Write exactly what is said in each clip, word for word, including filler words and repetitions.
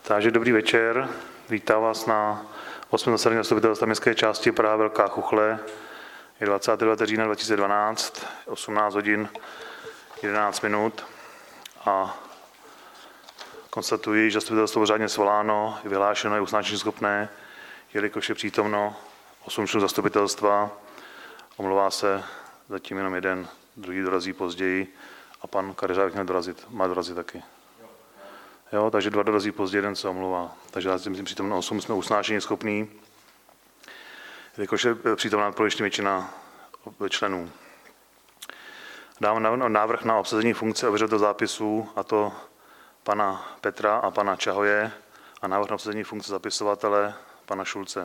Takže dobrý večer, vítám vás na osmém zasedání zastupitelstva městské části Praha Velká Chuchle. Je dvacátého devátého října dva tisíce dvanáct, osmnáct hodin jedenáct minut a konstatuji, že zastupitelstvo řádně svoláno, je vyhlášeno, je usnášení schopné, jelikož je přítomno osm členů zastupitelstva, omlouvá se zatím jenom jeden, druhý dorazí později a pan Kadeřák měl dorazit, má dorazit taky. Jo, takže dva dorazí později, jeden se omlouvá. Takže já si myslím, přítomno osm jsme usnášení schopní, jelikož je přítomná nadpoloviční většina členů. Dám návrh na obsazení funkce ověřovatele zápisů, a to pana Petra a pana Čahoje, a návrh na obsazení funkce zapisovatele pana Šulce.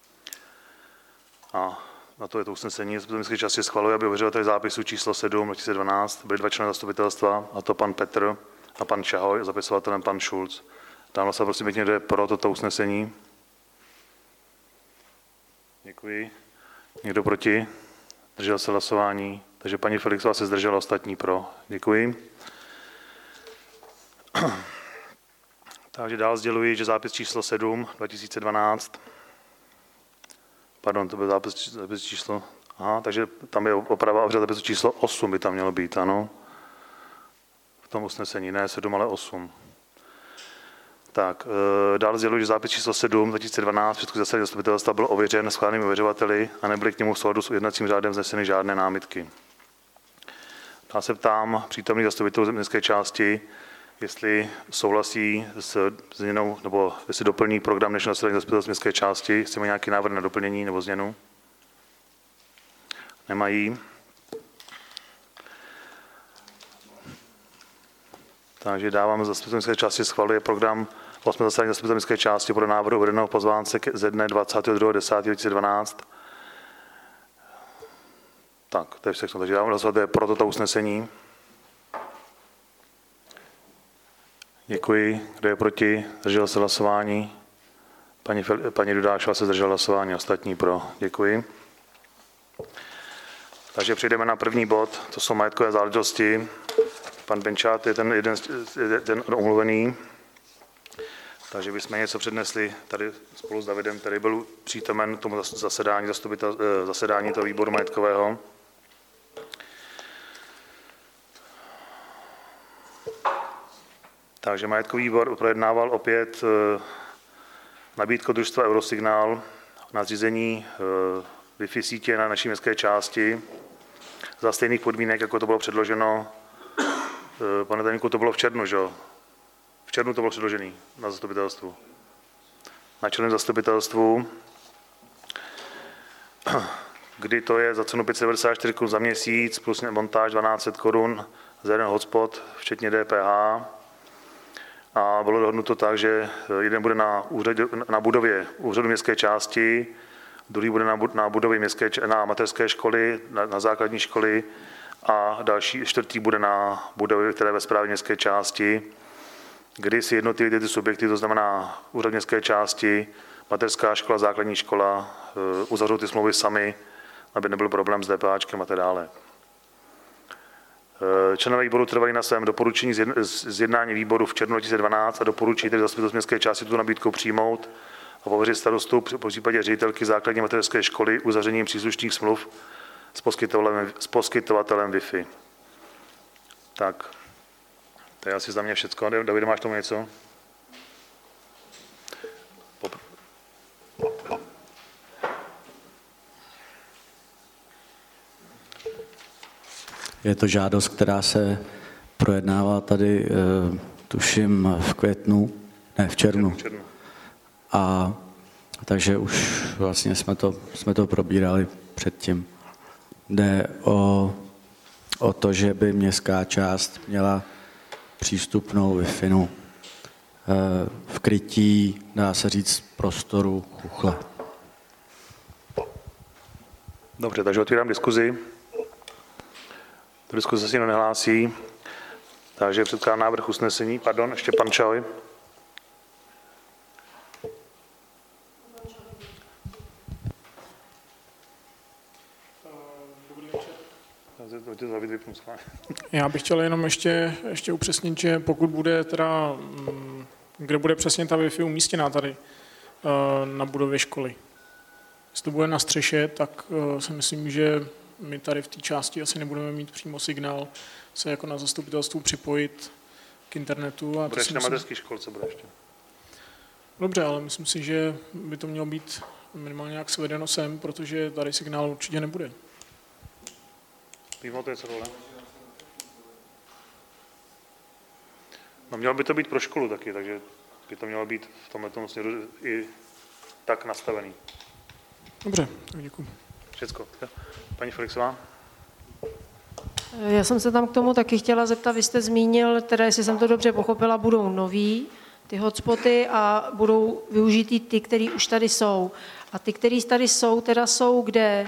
A na to je to usnesení. Zastupitelské části schvaluje, aby ověřovatel zápisu číslo sedm dva tisíce dvanáct byli dva členy zastupitelstva, a to pan Petr a pan Čahoj, zapisovatelem pan Šulc. Dám se prosím pěkně, kdo je pro toto usnesení. Děkuji. Někdo proti? Držel se hlasování. Takže paní Felixová se zdržela, ostatní pro. Děkuji. Takže dál sděluji, že zápis číslo sedm dva tisíce dvanáct. Pardon, to byl zápis, zápis číslo... Aha, takže tam je oprava, a zápisu číslo osm by tam mělo být, ano. V tom usnesení, ne sedm, ale osm. Tak, dál sděluji, že zápis číslo sedm dva tisíce dvanáct předchozí zasedání zastupitelstva byl ověřen schválenými ověřovateli a nebyly k němu v souladu s jednacím řádem vzneseny žádné námitky. Já se ptám přítomných zastupitelů městské části, jestli souhlasí s změnou, nebo jestli doplní program dnešního zasedání zastupitelstva městské části, jestli mají nějaký návrh na doplnění nebo změnu. Nemají. Takže dávám zastupitelské části, schvaluje program osmého zasedání zastupitelské části podle návrhu uvedeného pozvánce ze dne dvacátého druhého desátého dva tisíce dvanáct. Tak, to je všechno. Takže dávám hlasovat pro toto usnesení. Děkuji. Kdo je proti? Zdržel se hlasování. Paní, paní Dudášová se zdržela hlasování, ostatní pro. Děkuji. Takže přejdeme na první bod, to jsou majetkové záležitosti. Pan Benčát je ten jeden ten omluvený, takže bychom něco přednesli tady spolu s Davidem, který byl přítomen tomu zasedání, zasedání toho výboru majetkového. Takže majetkový výbor projednával opět nabídku družstva Eurosignál na zřízení Wi-Fi sítě na naší městské části za stejných podmínek, jako to bylo předloženo. Pane tajemníku, to bylo v červnu, že jo? V červnu to bylo předložené na zastupitelstvu. Na čelném zastupitelstvu, kdy to je za cenu pět set devadesát čtyři korun za měsíc plus montáž dvanáct set korun za jeden hotspot, včetně D P H. A bylo dohodnuto tak, že jeden bude na, úřadě, na budově úřadu městské části, druhý bude na, na budově městské, na mateřské školy, na, na základní školy, a další, čtvrtý bude na budově, které ve správě městské části, kdy si jednotlivé ty subjekty, to znamená úřad městské části, mateřská škola, základní škola, uzavřou ty smlouvy sami, aby nebyl problém s DPHčkem a tak dále. Členové výboru trvají na svém doporučení z jednání výboru v červnu dva tisíce dvanáct a doporučí tedy zastupitelstvu městské části tu nabídku přijmout a pověřit starostu po případě ředitelky základní mateřské školy uzavřením příslušných smluv s poskytovatelem, s poskytovatelem Wi-Fi. Tak, to je asi za mě všecko. Davide, máš tomu něco? Popr- Je to žádost, která se projednává tady, tuším, v květnu, ne, v červnu. V červnu. A takže už vlastně jsme to, jsme to probírali předtím. Jde o, o to, že by městská část měla přístupnou Wi-Fi v krytí, dá se říct, prostoru Chuchle. Dobře, takže otvírám diskuzi. Do diskuze se nikdo nehlásí, takže předkládám návrh usnesení. Pardon, ještě pan Čahoj. Já bych chtěl jenom ještě, ještě upřesnit, že pokud bude teda Kde bude přesně ta Wi-Fi umístěná tady na budově školy? Jestli to bude na střeše, tak si myslím, že my tady v té části asi nebudeme mít přímo signál se jako na zastupitelstvu připojit k internetu. A bude ještě na mateřské školce, bude ještě. Dobře, ale myslím si, že by to mělo být minimálně nějak svedeno sem, protože tady signál určitě nebude. Vím o té role. No mělo by to být pro školu taky, takže by to mělo být v tomhle směru i tak nastavený. Dobře, tak děkuji. Všecko. Paní Felixová? Já jsem se tam k tomu taky chtěla zeptat, vy jste zmínil, teda jestli jsem to dobře pochopila, budou noví ty hotspoty a budou využitý ty, který už tady jsou. A ty, který tady jsou, teda jsou kde?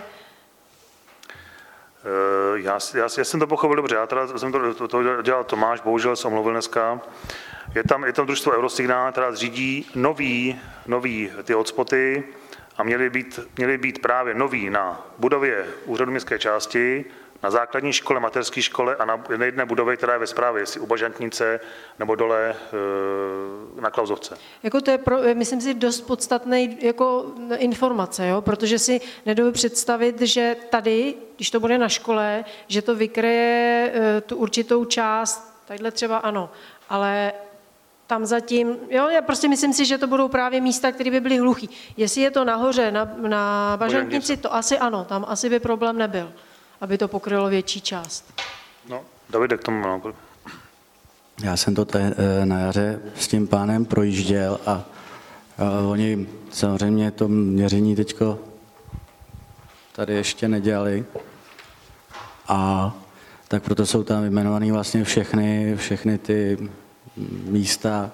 Já, já, já jsem to pochopil dobře, já teda jsem to, to, to dělal Tomáš, bohužel jsem omluvil dneska. Je tam, je tam družstvo Eurosignál, která zřídí nový, nový ty hotspoty a měly být, měly být právě nový na budově úřadu městské části, na základní škole, mateřské škole a na jedné budově, která je ve správě, jestli u Bažantnice nebo dole na Klauzovce. Jako to je, pro, myslím si, dost podstatný jako informace, jo? Protože si nedovedu představit, že tady, když to bude na škole, že to vykryje tu určitou část, tadyhle třeba ano, ale tam zatím, jo, já prostě myslím si, že to budou právě místa, které by byly hluchý. Jestli je to nahoře, na, na Bažantnici, to asi ano, tam asi by problém nebyl, aby to pokrylo větší část. No, Davide, k tomu no. Já jsem to te, na jaře s tím pánem projížděl a, a oni samozřejmě to měření teďko tady ještě nedělali a tak proto jsou tam vyjmenované vlastně všechny, všechny ty místa,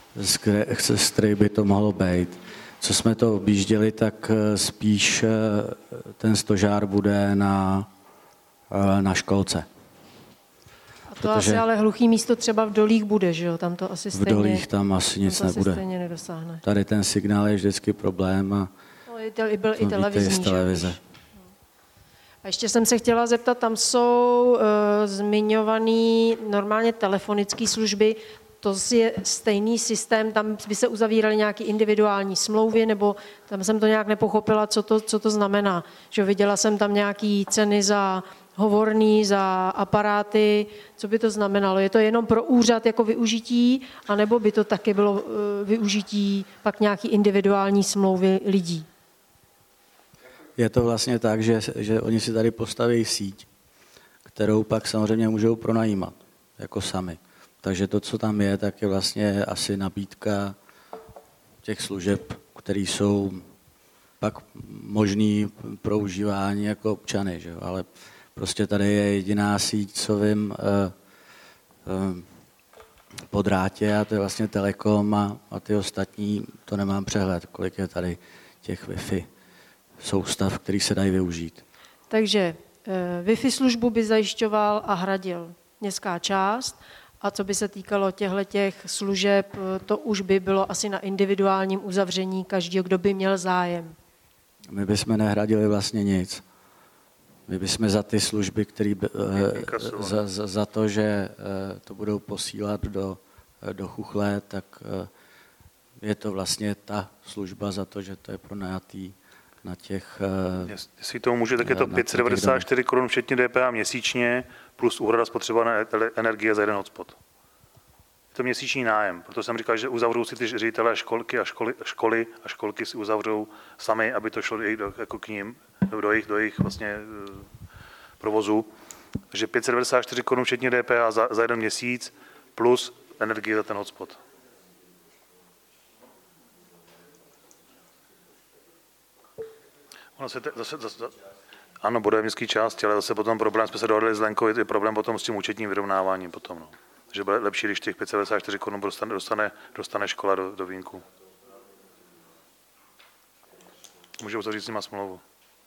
z kterých by to mohlo být. Co jsme to objížděli, tak spíš ten stožár bude na, na školce. A to Protože asi ale hluchý místo třeba v dolích bude, že jo? Tam to asi stejně, v dolích tam asi nic tam to nebude. Asi stejně nedosáhne. Tady ten signál je vždycky problém. A no, i te, byl i televizní, z televize. A ještě jsem se chtěla zeptat, tam jsou uh, zmiňované normálně telefonické služby, to je stejný systém, tam by se uzavíraly nějaké individuální smlouvy, nebo tam jsem to nějak nepochopila, co to, co to znamená. Že viděla jsem tam nějaké ceny za hovorný, za aparáty, co by to znamenalo? Je to jenom pro úřad jako využití, anebo by to taky bylo uh, využití pak nějaký individuální smlouvy lidí? Je to vlastně tak, že, že oni si tady postaví síť, kterou pak samozřejmě můžou pronajímat, jako sami. Takže to, co tam je, tak je vlastně asi nabídka těch služeb, které jsou pak možný pro užívání jako občany, že? Ale prostě tady je jediná síť, co vím, eh, eh, po drátě a to je vlastně Telekom a, a ty ostatní, to nemám přehled, kolik je tady těch Wi-Fi soustav, který se dají využít. Takže eh, Wi-Fi službu by zajišťoval a hradil městská část a co by se týkalo těchto služeb, to už by bylo asi na individuálním uzavření každého, kdo by měl zájem. My bychom nehradili vlastně nic. My bychom za ty služby, které za, za, za to, že to budou posílat do, do Chuchle, tak je to vlastně ta služba za to, že to je pronajatý na těch... Jestli tomu může, tak je to pět set devadesát čtyři korun včetně D P H měsíčně plus úhrada spotřebované energie za jeden hotspot. Je to měsíční nájem, proto jsem říkal, že uzavřou si ty ředitelé školky a školy, školy a školky si uzavřou sami, aby to šlo do, jako k ním, do jejich, do jejich vlastně provozu. Takže pět set devadesát čtyři korun včetně D P H za, za jeden měsíc plus energie za ten hotspot. Ono se te, zase, zase, ano, bude v městské části, ale zase potom problém, jsme se dohodli s Lenkou, je problém potom s tím účetním vyrovnáváním potom. No. Takže bude lepší, když těch pět set devadesát čtyři korun dostane, dostane, dostane škola do, do vínku. Může uzavřít s nima smlouvu.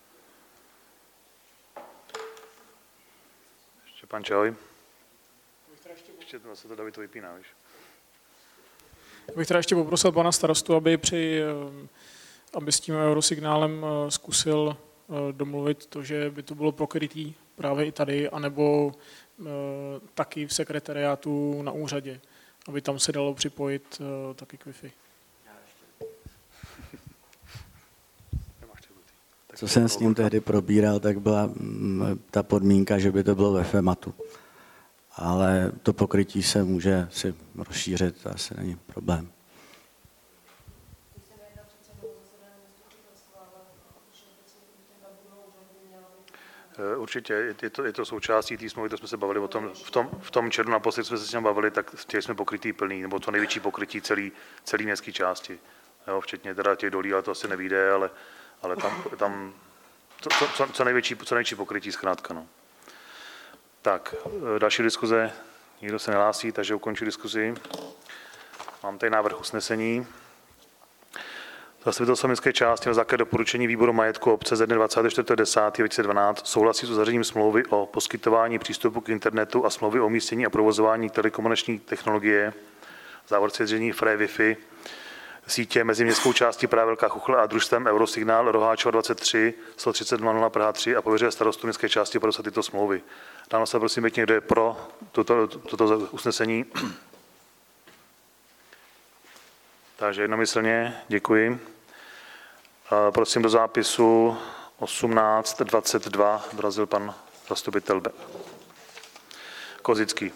Ještě pan Čoj. Ještě to zase to David to vypíná, víš. Já bych teda ještě poprosil pana starostu, aby při... aby s tím Eurosignálem zkusil domluvit to, že by to bylo pokrytý právě i tady, anebo taky v sekretariátu na úřadě. aby tam se dalo připojit uh, taky k Wi-Fi. Co jsem s ním tehdy probíral, tak byla mm, ta podmínka, že by to bylo ve FEMATu. Ale to pokrytí se může si rozšířit, to asi není problém. Určitě, je to, je to součástí té smlouvy, to jsme se bavili o tom, v tom, v tom červnu naposledy jsme se s tím bavili, tak chtěli jsme pokrytý plný, nebo co největší pokrytí celý, celý městské části. Jo, včetně teda těch dolí, ale to asi nevyjde, ale, ale tam, tam co, co, co, největší, co největší pokrytí zkrátka. No. Tak, další diskuze, nikdo se nehlásí, takže ukončí diskuzi. Mám tady návrh usnesení. Zastupitelstvo městské části na základě doporučení výboru majetku obce ze dne dvacátého čtvrtého desátého dvacet dvanáct souhlasí s uzavřením smlouvy o poskytování přístupu k internetu a smlouvy o umístění a provozování telekomunikační technologie, závorce zřízení Free Wi-Fi, sítě mezi městskou částí Praha Velká Chuchle a družstvem Eurosignál Roháčova dvacet tři sto třicet nula nula Praha tři a pověřuje starostu městské části podepsat tyto smlouvy. Dáno se prosím pěkně, kdo je pro toto, toto usnesení. Takže jednomyslně děkuji. Prosím do zápisu osmnáct dvacet dva dorazil pan zastupitel Kozický.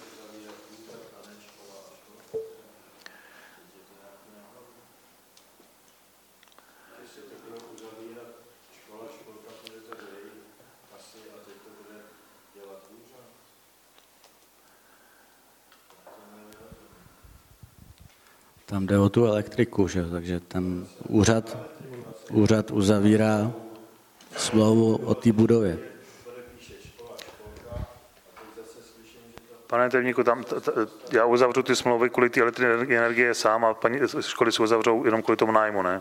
Tam jde o tu elektriku, že? Takže ten úřad, úřad uzavírá smlouvu o té budově. Pane tajemníku, tam t, t, já uzavřu ty smlouvy kvůli té elektrické energie sám a paní školy si uzavřou jenom kvůli tomu nájmu, ne?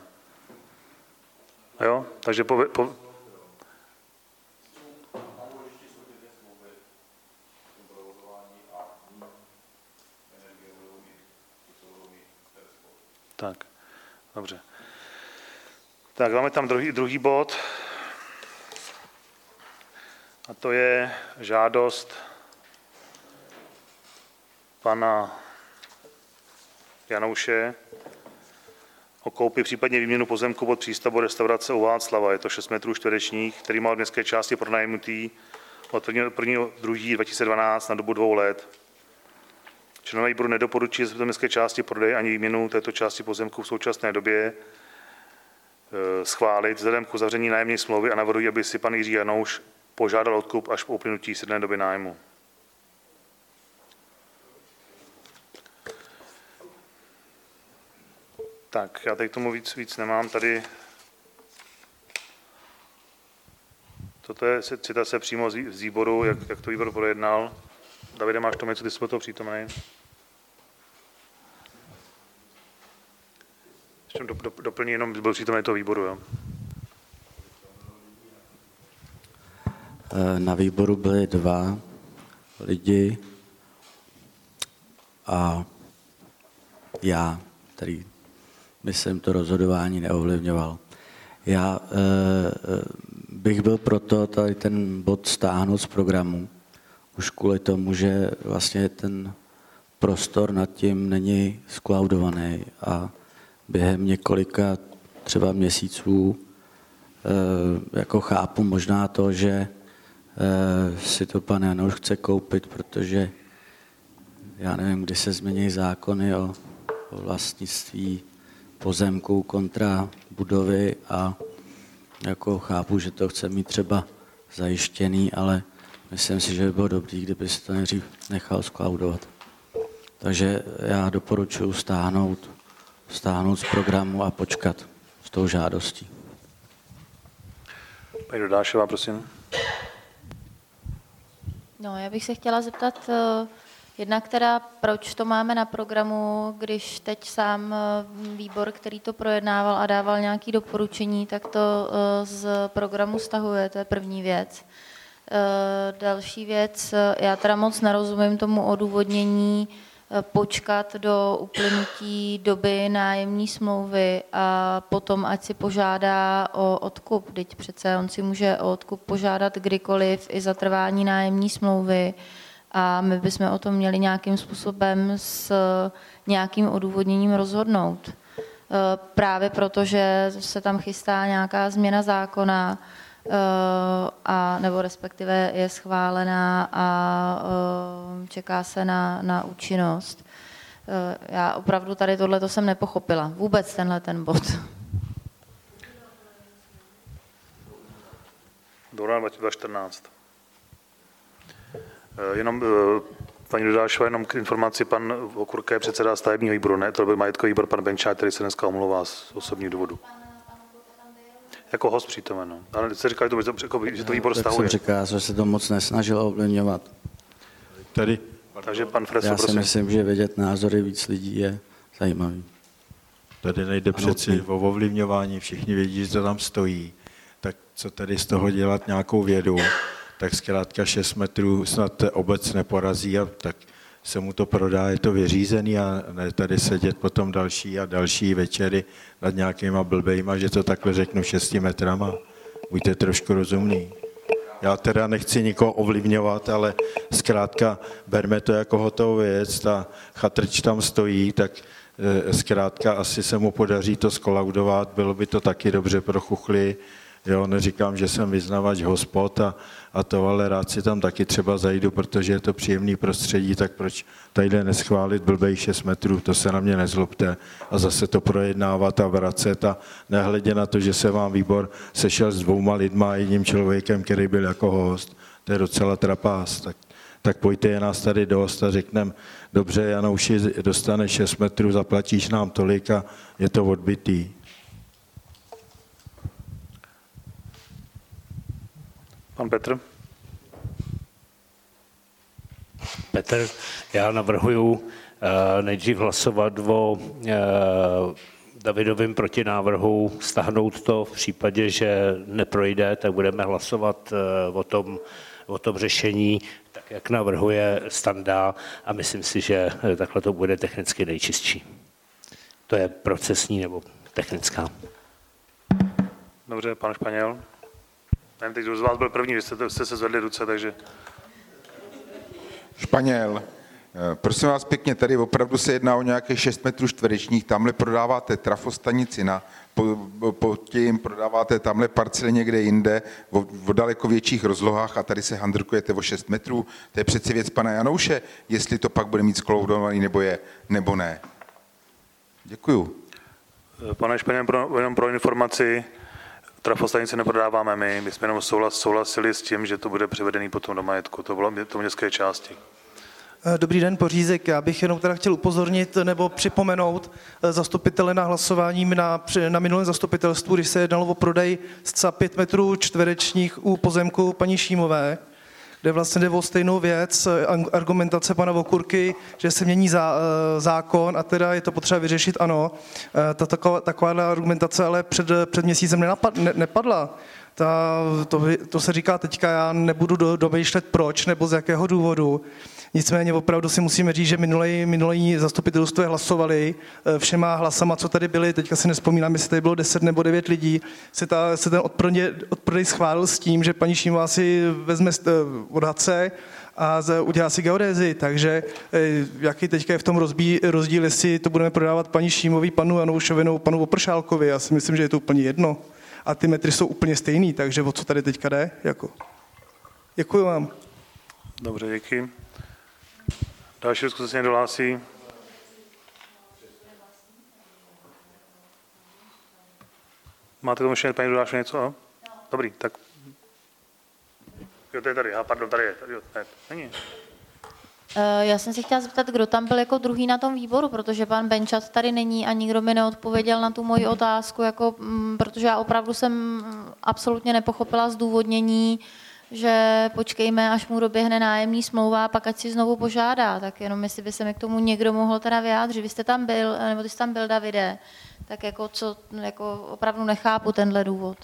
Jo? Takže po, po, Tak, dobře. Tak, máme tam druhý, druhý bod. A to je žádost pana Janouše o koupi, případně výměnu pozemku pod přístavbu restaurace u Václava. Je to šest metrů čtverečních, který má od městské části pronajmutý od prvního druhého dva tisíce dvanáct na dobu dvou let. Členové výboru nedoporučí z městské části prodej ani výměnu této části pozemku v současné době schválit vzhledem k uzavření nájemní smlouvy a navrhují, aby si pan Jiří Janouš požádal odkup až po uplynutí sedmé doby nájmu. Tak, já tady k tomu víc, víc nemám. Tady toto je citace přímo z výboru, jak, jak to výbor projednal. Davide, máš tomu něco, ty jsi toho přítomný? Ještě do, do, doplní jenom, byl přítomný toho výboru, jo? Na výboru byli dva lidi a já, který myslím to rozhodování neovlivňoval. Já e, bych byl proto tady ten bod stáhnout z programu, už kvůli tomu, že vlastně ten prostor nad tím není skloudovaný a během několika třeba měsíců e, jako chápu možná to, že e, si to pan Janouš chce koupit, protože já nevím, kdy se změní zákony o, o vlastnictví pozemků kontra budovy a jako chápu, že to chce mít třeba zajištěný, ale myslím si, že by bylo dobrý, kdyby se to nejdřív nechal skloudovat. Takže já doporučuji stáhnout, stáhnout z programu a počkat s tou žádostí. Paní Dodášová, prosím. No, já bych se chtěla zeptat, jednak teda, proč to máme na programu, když teď sám výbor, který to projednával a dával nějaké doporučení, tak to z programu stahuje, to je první věc. Další věc, já teda moc nerozumím tomu odůvodnění počkat do uplynutí doby nájemní smlouvy a potom ať si požádá o odkup. Vždyť přece on si může o odkup požádat kdykoliv i za trvání nájemní smlouvy a my bychom o tom měli nějakým způsobem s nějakým odůvodněním rozhodnout. Právě proto, že se tam chystá nějaká změna zákona, a, nebo respektive je schválená a čeká se na, na účinnost. Já opravdu tady tohleto jsem nepochopila. Vůbec tenhle ten bod. Do dva tisíce čtrnáct. Jenom paní Dodášová, jenom k informaci, pan Okurka je předseda stavebního výboru, ne? To byl majetkový výbor, pan Benčák, který se dneska omlouvá z osobních důvodů. Jako host přítomen, no. Ale jste říkali, že to výbor stahuje. Tak jsem říkal, že se to moc nesnažil ovlivňovat. Tady. Takže pan Freso, Já si prosím. myslím, že vědět názory víc lidí je zajímavý. Tady nejde přeci o ovlivňování, všichni vědí, že to tam stojí. Tak co tady z toho dělat nějakou vědu, tak zkrátka šest metrů snad obec neporazí a tak se mu to prodá, je to vyřízený a ne tady sedět potom další a další večery nad nějakýma blbejma, že to takhle řeknu šesti metrama. Buďte trošku rozumný. Já teda nechci nikoho ovlivňovat, ale zkrátka berme to jako hotovou věc, ta chatrč tam stojí, tak zkrátka asi se mu podaří to skolaudovat, bylo by to taky dobře pro chuchly. Jo, neříkám, že jsem vyznavač hospod a, a to, ale rád si tam taky třeba zajdu, protože je to příjemný prostředí, tak proč tadyhle neschválit blbej šest metrů, to se na mě nezlobte a zase to projednávat a vracet a nehledě na to, že se vám výbor sešel s dvouma lidma a jedním člověkem, který byl jako host, to je docela trapás, tak, tak pojďte, je nás tady dost a řekneme, dobře, Janouši, dostane šest metrů, zaplatíš nám tolik a je to odbytý. Pan Petr. Petr, já navrhuju nejdřív hlasovat o Davidovém protinávrhu, stáhnout to v případě, že neprojde, tak budeme hlasovat o tom, o tom řešení, tak jak navrhuje Standa a myslím si, že takhle to bude technicky nejčistší. To je procesní nebo technická. Dobře, pan Španěl. Nevím, teď z vás byl první, vy jste, jste se zvedli ruce, takže... Španěl, prosím vás pěkně, tady opravdu se jedná o nějaké šest metrů čtverečních, tamhle prodáváte trafostanici, na, po, po tím prodáváte tamhle parcely někde jinde, o, o daleko větších rozlohách a tady se handrkujete o šest metrů. To je přeci věc pana Janouše, jestli to pak bude mít skloudovaný nebo je, nebo ne. Děkuju. Pane Španěl, pro, jenom pro informaci, trafostanice neprodáváme my, my jsme jenom souhlas, souhlasili s tím, že to bude převedený potom do majetku, to bylo to městské části. Dobrý den, Pořízek. Já bych jenom teda chtěl upozornit nebo připomenout zastupitele na hlasování na, na minulém zastupitelstvu, když se jednalo o prodej zcela pět metrů čtverečních u pozemku paní Šímové, kde vlastně jde o stejnou věc, argumentace pana Okurky, že se mění zá, zákon a teda je to potřeba vyřešit, ano. Ta, taková, taková argumentace ale před, před měsícem nenapad, ne, nepadla. Ta, to, to se říká teďka, já nebudu do, domýšlet proč nebo z jakého důvodu. Nicméně opravdu si musíme říct, že minulý, minulý zastupitelstvo hlasovali všema hlasama, co tady byly, teďka si nespomínám, jestli tady bylo deset nebo devět lidí, se, ta, se ten odprodej, odprodej schválil s tím, že paní Šímová si vezme odhadce a udělá si geodézi, takže jaký teďka je v tom rozdíl, rozdíl, jestli to budeme prodávat paní Šímový, panu Janoušovi, panu Opršálkovi, já si myslím, že je to úplně jedno. A ty metry jsou úplně stejný, takže o co tady teďka jde? Jako. Děkuji vám. Dobře, díky. Další diskuse se někdo hlásí? Máte tomu ještě, paní Dodášová, něco? No? Dobrý, tak. Jo, to je tady, a pardon, tady je. Tady, jo, ne, není. Já jsem se chtěla zeptat, kdo tam byl jako druhý na tom výboru, protože pan Benčat tady není a nikdo mi neodpověděl na tu moji otázku, jako, protože já opravdu jsem absolutně nepochopila zdůvodnění, že počkejme, až mu doběhne nájemní smlouva a pak ať si znovu požádá. Tak jenom jestli by se mi k tomu někdo mohl teda vyjádřit. Vy jste tam byl, nebo ty jsi tam byl, Davide, tak jako, co, jako opravdu nechápu tenhle důvod.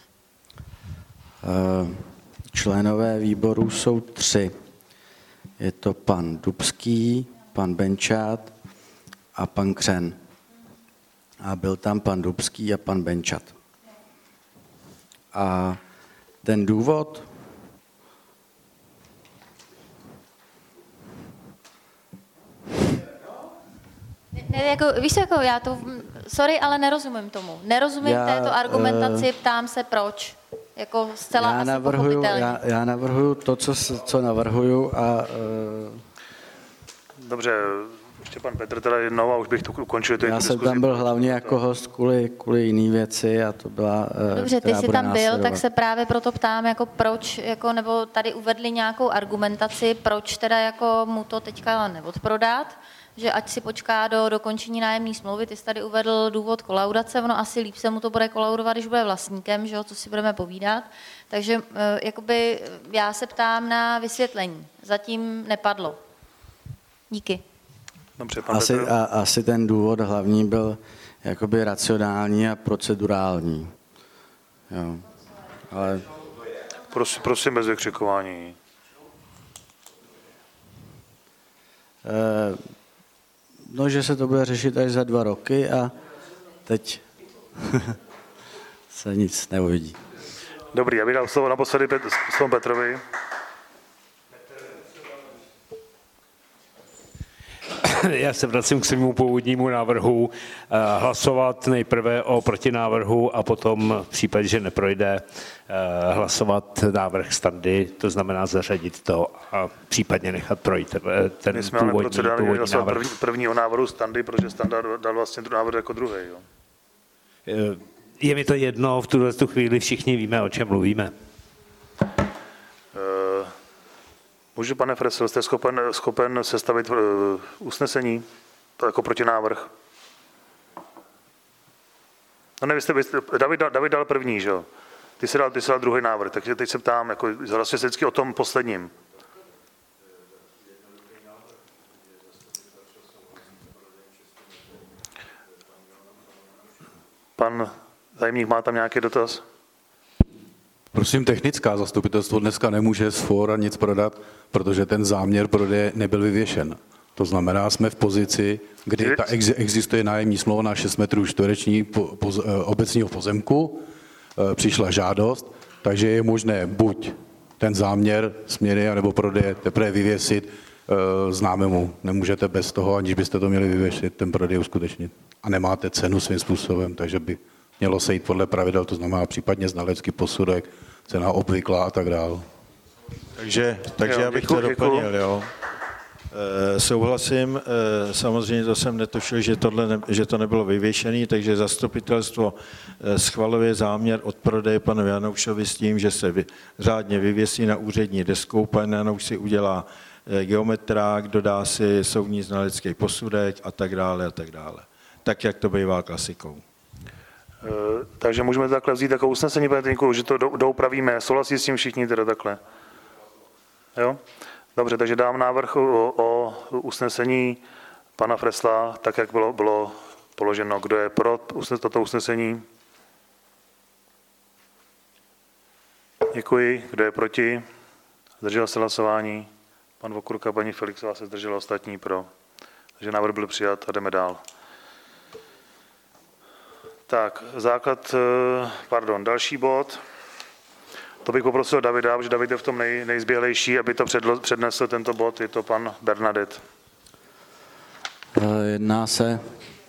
Členové výboru jsou tři. Je to pan Dubský, pan Benčat a pan Křen. A byl tam pan Dubský a pan Benčat. A ten důvod, jako, víš co, jako já to, sorry, ale nerozumím tomu. Nerozumím já, této argumentaci, ptám se proč. Jako zcela já asi navrhuju, pochopitelně. já, já navrhuju to, co, co navrhuju a... Uh, Dobře, ještě pan Petr teda jednou a už bych to ukončil. To já jsem tam byl hlavně jako host kvůli, kvůli jiný věci a to byla... Uh, Dobře, ty jsi tam byl, tak se právě proto ptám, jako proč, jako, nebo tady uvedli nějakou argumentaci, proč teda jako mu to teďka neodprodat, že ať si počká do dokončení nájemní smlouvy. Ty jsi tady uvedl důvod kolaudace, ono asi líp se mu to bude kolaudovat, když bude vlastníkem, že jo, co si budeme povídat. Takže jakoby já se ptám na vysvětlení. Zatím nepadlo. Díky. Dobře, pan asi, Petr. a, asi ten důvod hlavní byl jakoby racionální a procedurální. Jo. Ale... Prosím, prosím bez vykřikování. Eh, No, že se to bude řešit až za dva roky a teď se nic neuvidí. Dobrý, já bych dal slovo naposledy Pet- slovo Petrovi. Já se vracím k svému původnímu návrhu. Hlasovat nejprve o protinávrhu a potom v případě, že neprojde, hlasovat návrh Standy, to znamená zařadit to a případně nechat projít ten My jsme původní, ale procedurálně původní návrh. První, první o návrhu Standy, protože Standa dal vlastně tu návrh jako druhý. Jo. Je mi to jedno, v tuhle tu chvíli všichni víme, o čem mluvíme. Uh, můžu, pane Fresel, jste schopen, schopen sestavit uh, usnesení to jako protinávrh? No ne, vy jste, vy jste, David, David dal první, že jo? Ty jsi dal, ty jsi dal druhý návrh, takže teď se ptám, jako vlastně vždycky o tom posledním. Pan tajemník má tam nějaký dotaz? Prosím, technická zastupitelstvo dneska nemůže z fóra nic prodat, protože ten záměr prodeje nebyl vyvěšen. To znamená, jsme v pozici, kdy ta ex, existuje nájemní smlouva na šest metrů čtverečních po, po, obecního pozemku, přišla žádost, takže je možné buď ten záměr směry nebo prodeje teprve vyvěsit známému. Nemůžete bez toho, aniž byste to měli vyvěšit, ten prodej uskutečnit. A nemáte cenu svým způsobem, takže by mělo se jít podle pravidel, to znamená případně znalecký posudek, cena obvyklá a tak dále. Takže, takže jo, já bych děkuji, to doplnil, jo. E, souhlasím, e, samozřejmě to jsem netušil, že, tohle ne, že to nebylo vyvěšené, takže zastupitelstvo e, schvaluje záměr od prodeje panu Janoušovi s tím, že se vy, řádně vyvěsí na úřední desku, pan Janouš si udělá e, geometrák, dodá si soudní znalecký posudek a tak dále a tak dále. Tak, jak to bývá klasikou. E, takže můžeme takhle vzít jako usnesení, pane Týnku, že to do, doupravíme. Souhlasí s tím všichni teda takhle? Jo? Dobře, takže dám návrh o, o usnesení pana Fresla, tak jak bylo, bylo položeno. Kdo je pro toto usnesení? Děkuji. Kdo je proti? Zdržel se hlasování. Pan Vokurka, paní Felixová se zdržela, ostatní pro. Takže návrh byl přijat a jdeme dál. Tak, základ, pardon, další bod. To bych poprosil Davida, protože David je v tom nej, nejzběhlejší, aby to předlo, přednesl tento bod, je to pan Bernadette. Jedná se,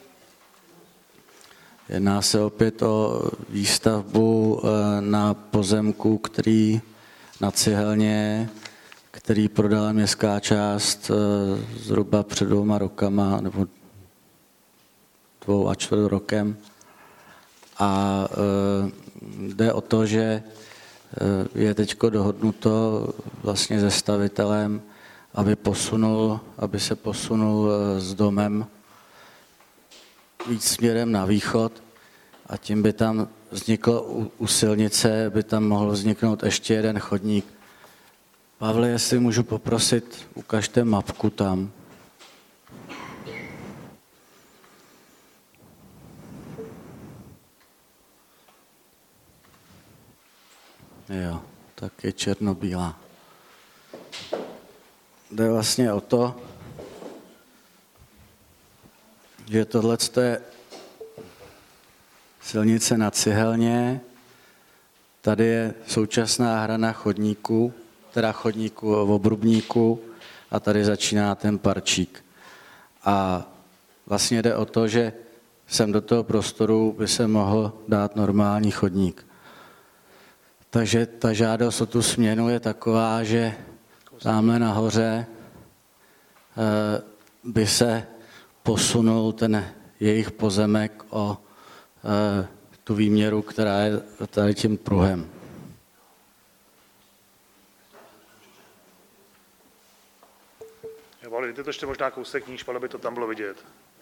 jedná se opět o výstavbu na pozemku, který na Cihelně, který prodala městská část zhruba před dvouma rokama, nebo dvou a čtvrt rokem. A jde o to, že je teď dohodnuto vlastně se stavitelem, aby posunul, aby se posunul s domem víc směrem na východ a tím by tam vzniklo u, u silnice, by tam mohl vzniknout ještě jeden chodník. Pavle, jestli můžu poprosit, ukažte mapku tam. Jo, tak je černobílá. Jde vlastně o to, že tohle je silnice na Cihelně, tady je současná hrana chodníku, teda chodníku v Obrubníku a tady začíná ten parčík. A vlastně jde o to, že sem do toho prostoru by se mohl dát normální chodník. Takže ta žádost o tu směnu je taková, že tamhle nahoře by se posunul ten jejich pozemek o tu výměru, která je tady tím pruhem. Jo, ale jdete to ještě možná kousek níž, ale by to tam bylo vidět.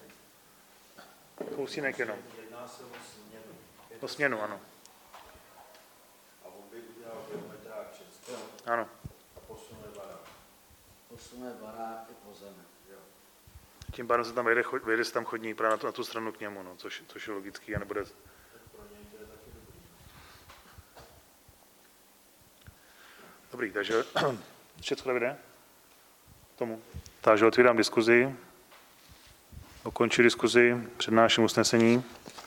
Kousínek jenom. O směnu, ano. Ano. Posune barák i pozemek. Tím pádem se tam vejde, vejde se tam chodník právě na tu, na tu stranu k němu, no, což, což je logický a nebude... Dobrý, takže všechno vyjde tomu. Takže otvírám diskuzi, ukončí diskuzi, přednáším usnesení.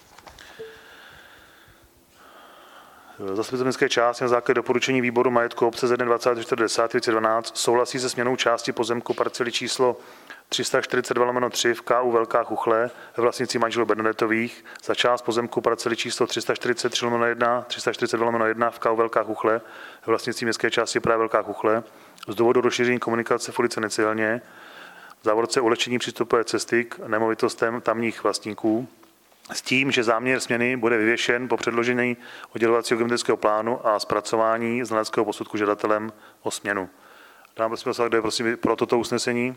Zastupitelské části na základě doporučení výboru majetku obce ze dne dvacátého čtvrtého desátého dva tisíce dvanáct souhlasí se směnou části pozemku parcely číslo tři sta čtyřicet dva lomeno tři v K U Velká Chuchle ve vlastnictví manželů Bernadetových za část pozemku parcely číslo tři sta čtyřicet tři lomeno jedna, tři sta čtyřicet dva lomeno jedna v K U Velká Chuchle ve vlastnictví městské části právě Velká Chuchle z důvodu rozšíření komunikace v ulici Necihelně, v závorce ulehčení přístupové cesty k nemovitostem tamních vlastníků, s tím, že záměr směny bude vyvěšen po předložení oddělovacího geometrického plánu a zpracování znaleckého posudku žadatelem o směnu. Dám prosím hlasovat, kdo je prosím pro toto usnesení.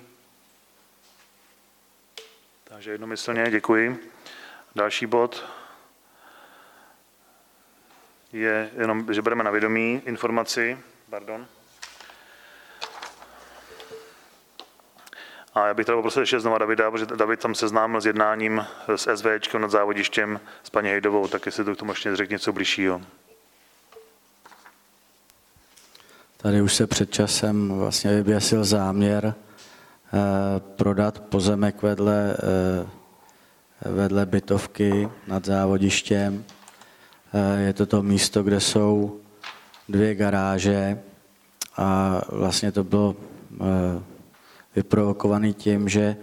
Takže jednomyslně, děkuji. Další bod je jenom, že bereme na vědomí informaci, pardon. A já bych teda poprosil ještě znovu Davida, protože David tam seznámil s jednáním s SVČkem nad závodištěm s paní Hejdovou, tak jestli to k tomu ještě řekne něco bližšího. Tady už se před časem vlastně vyvěsil záměr eh, prodat pozemek vedle, eh, vedle bytovky nad závodištěm. Eh, je to to místo, kde jsou dvě garáže a vlastně to bylo eh, vyprovokovaný tím, že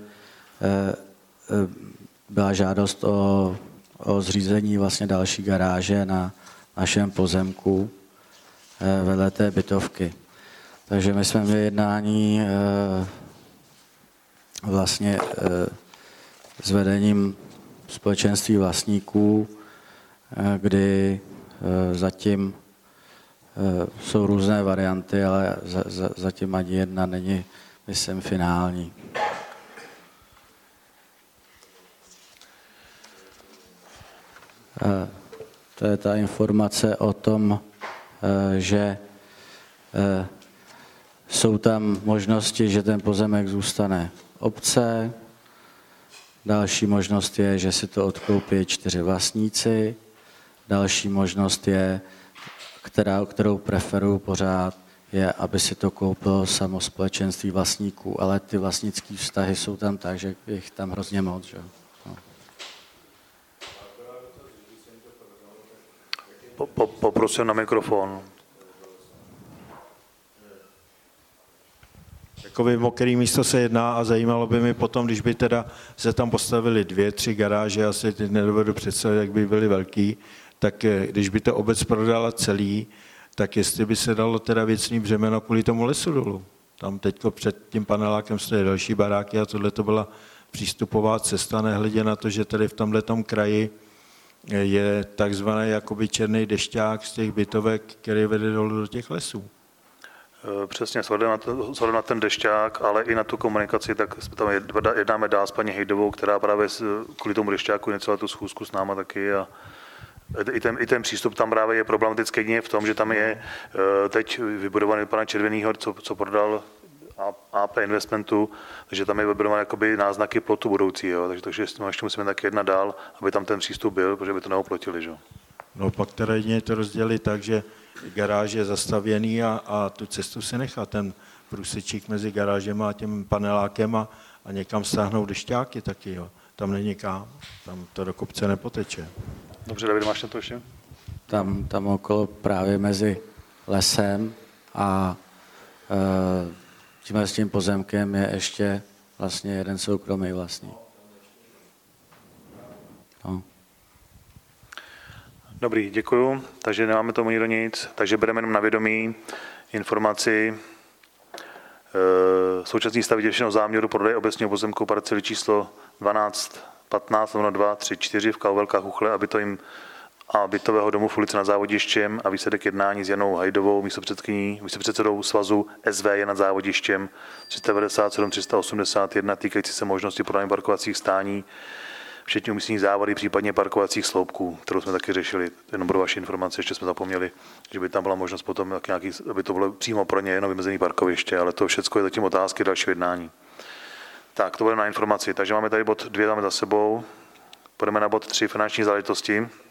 byla žádost o, o zřízení vlastně další garáže na našem pozemku vedle té bytovky. Takže my jsme měli jednání vlastně s vedením společenství vlastníků, kdy zatím jsou různé varianty, ale zatím ani jedna není myslím finální. To je ta informace o tom, že jsou tam možnosti, že ten pozemek zůstane obce. Další možnost je, že si to odkoupí čtyři vlastníci. Další možnost je, která, kterou preferuju pořád, je, aby si to koupilo samo společenství vlastníků, ale ty vlastnické vztahy jsou tam tak, že je jich tam hrozně moc. Že? No. Po, po, poprosím na mikrofon. Jakoby o který místo se jedná a zajímalo by mi potom, když by teda se tam postavili dvě, tři garáže, asi teď nedovedu představit, jak by byly velký, tak když by to obec prodala celý, tak jestli by se dalo teda věcný břemeno kvůli tomu lesu dolů. Tam teďko před tím panelákem stojí další baráky a tohle to byla přístupová cesta, nehledě na to, že tady v tomhletom kraji je takzvaný jakoby černý dešťák z těch bytovek, který vede dolů do těch lesů. Přesně, s ohledem na ten dešťák, ale i na tu komunikaci, tak tam jednáme dál s paní Hejdovou, která právě kvůli tomu dešťáku něco tu schůzku s náma taky a I ten, I ten přístup tam právě je problematický jedině v tom, že tam je teď vybudovaný pana Červenýho, co, co prodal A P Investmentu, takže tam je vybudované jakoby náznaky plotu budoucího, takže, takže ještě musíme taky jednat dál, aby tam ten přístup byl, protože by to neoplotili. Že? No pak teda jedině to rozdělit tak, že garáž je zastavěný a, a tu cestu se nechá, ten průsečík mezi garážem a tím panelákem a, a někam stáhnou dešťáky taky, jo. Tam není kam, tam to do kopce nepoteče. Dobře, David, máš to ještě? Tam, tam okolo právě mezi lesem a e, tímhle s tím pozemkem je ještě vlastně jeden soukromý vlastník. No. Dobrý, děkuju. Takže nemáme tomu nikdo nic. Takže bereme jenom na vědomí informaci. E, současný stav vyděšeného záměru prodeje obecního pozemku parcely číslo dvanáct patnáct dva tři čtyři v K A U Velká Chuchle, aby to jim a bytového domu v ulici nad Závodištěm a výsledek jednání s Janou Hajdovou, místopředsedkyní, místopředsedou svazu S V J nad Závodištěm tři sta devadesát sedm tři sta osmdesát jedna týkající se možnosti podání parkovacích stání, včetně umístění závody, případně parkovacích sloupků, kterou jsme taky řešili. Jenom pro vaši informace, ještě jsme zapomněli, že by tam byla možnost potom, nějaký, aby to bylo přímo pro ně jenom vymezený parkoviště, ale to všechno je zatím otázky dalšího jednání. Tak, to bude na informaci. Takže máme tady bod dvě, máme za sebou. Půjdeme na bod tři, finanční záležitosti.